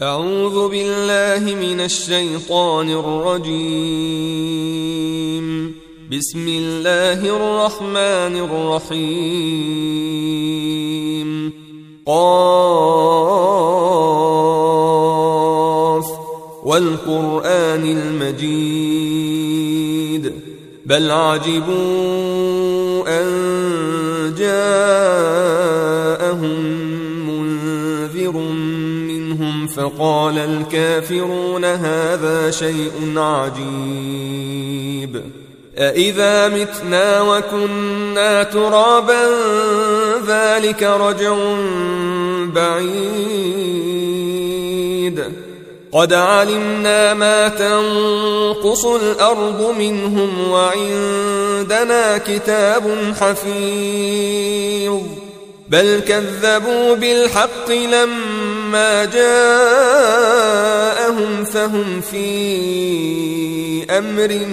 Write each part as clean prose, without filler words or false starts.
أعوذ بالله من الشيطان الرجيم. بسم الله الرحمن الرحيم. قاف والقرآن المجيد بل عجبوا أن جاءهم منذر منهم فقال الكافرون هذا شيء عجيب أإذا متنا وكنا ترابا ذلك رجع بعيد قد علمنا ما تنقص الأرض منهم وعندنا كتاب حفيظ بل كذبوا بالحق لما جاءهم فهم في أمر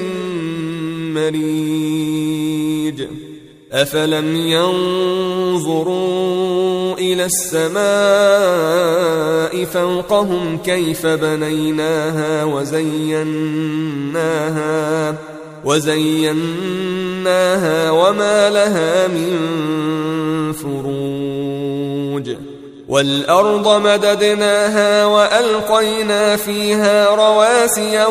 مريج أفلم ينظروا إلى السماء فوقهم كيف بنيناها وزيناها وما لها من فروج والأرض مددناها وألقينا فيها رواسي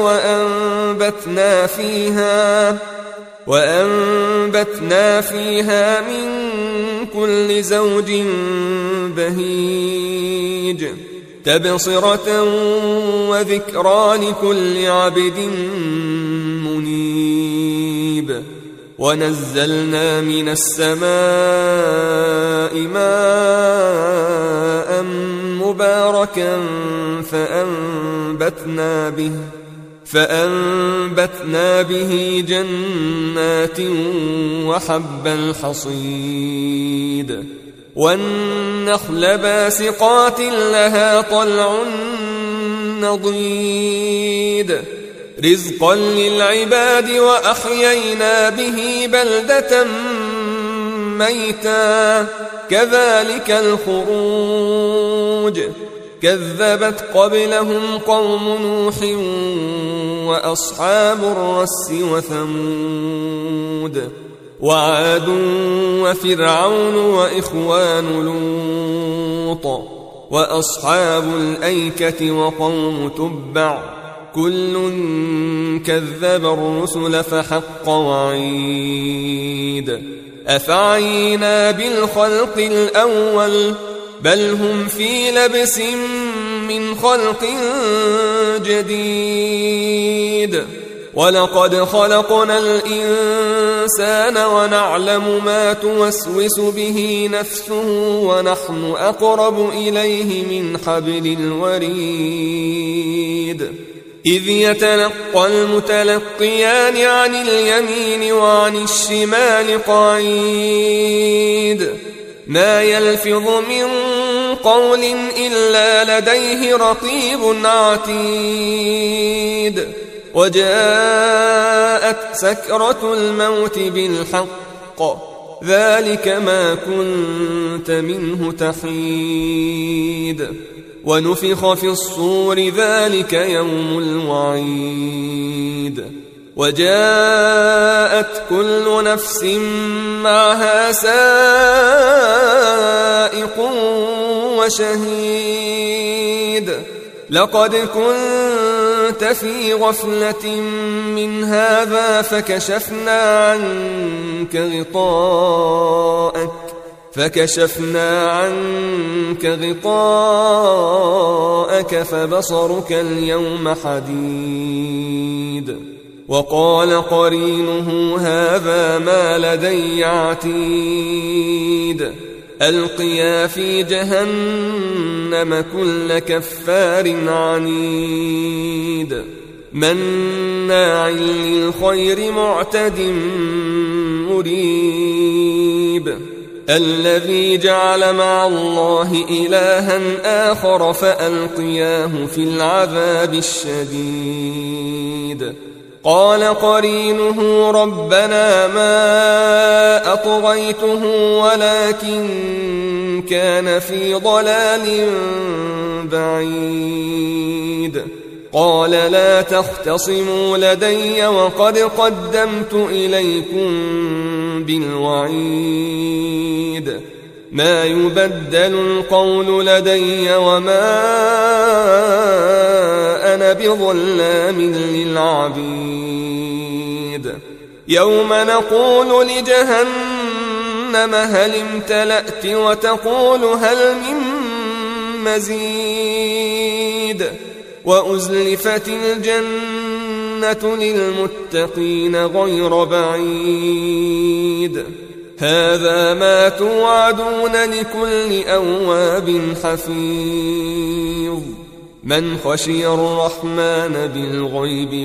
وأنبتنا فيها من كل زوج بهيج تبصرة وذكرى لكل عبد منيب ونزلنا من السماء ماء مباركا فأنبتنا به جنات وحب الحصيد والنخل باسقات لها طلع نضيد رزقا للعباد وأحيينا به بلدة ميتا كذلك الخروج كذبت قبلهم قوم نوح وأصحاب الرس وثمود وعاد وفرعون وإخوان لوط وأصحاب الأيكة وقوم تبع كل كذب الرسل فحق وعيد أفعينا بالخلق الأول بل هم في لبس من خلق جديد ولقد خلقنا الإنسان ونعلم ما توسوس به نفسه ونحن أقرب إليه من حبل الوريد إذ يتلقى المتلقيان عن اليمين وعن الشمال قعيد ما يلفظ من قول إلا لديه رقيب عتيد وجاءت سكرة الموت بالحق ذلك ما كنت منه تحيد ونفخ في الصور ذلك يوم الوعيد وجاءت كل نفس معها سائق وشهيد لقد كنت في غفلة من هذا فكشفنا عنك غطاءك فبصرك اليوم حديد وقال قرينه هذا ما لدي عتيد ألقيا في جهنم كل كفار عنيد مناع للخير معتد مريب الذي جعل مع الله إلها آخر فألقياه في العذاب الشديد قال قرينه ربنا ما أطغيته ولكن كان في ضلال بعيد. قال لا تختصموا لدي وقد قدمت إليكم بالوعيد. ما يبدل القول لدي وما أنا بظلام للعبيد. يوم نقول لجهنم هل امتلأت وتقول هل من مزيد. وأزلفت الجنة للمتقين غير بعيد. هذا ما توعدون لكل أواب حفيظ. من خشي الرحمن بالغيب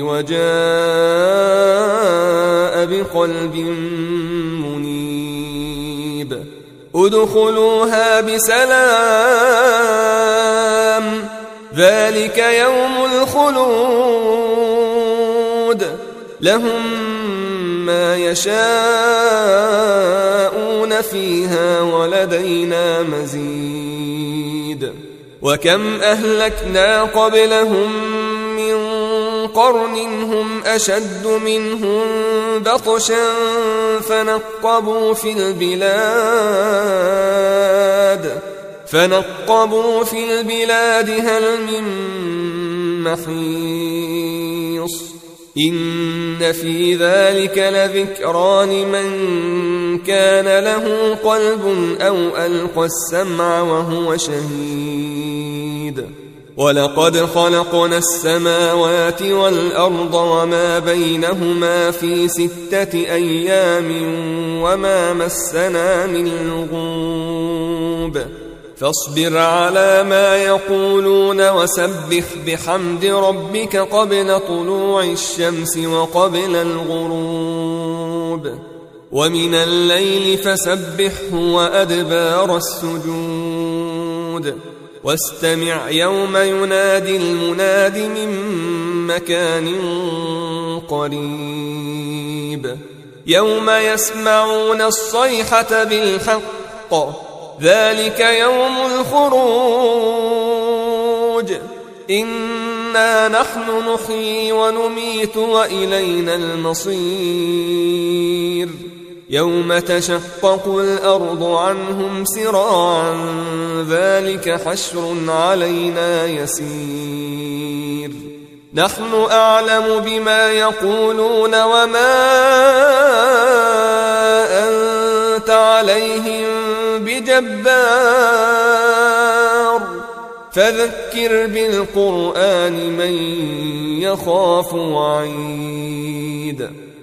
وجاء بقلب منيب. ادخلوها بسلام ذلك يوم الخلود. لهم ما يشاءون فيها ولدينا مزيد. وكم أهلكنا قبلهم من قرن هم أشد منهم بطشا فنقبوا في البلاد هل من محيص. إن في ذلك لذكرى لمن كان له قلب أو ألقى السمع وهو شهيد. ولقد خلقنا السماوات والأرض وما بينهما في 6 أيام وما مسنا من لغوب. فاصبر على ما يقولون وسبح بحمد ربك قبل طلوع الشمس وقبل الغروب. ومن الليل فسبحه وأدبار السجود. واستمع يوم ينادي المناد من مكان قريب. يوم يسمعون الصيحة بالحق ذلك يوم الخروج. إنا نحن نحيي ونميت وإلينا المصير. يوم تشقق الأرض عنهم سراعا ذلك حشر علينا يسير. نحن أعلم بما يقولون وما أنت عليهم بجبار. فذكر بالقرآن من يخاف وعيد.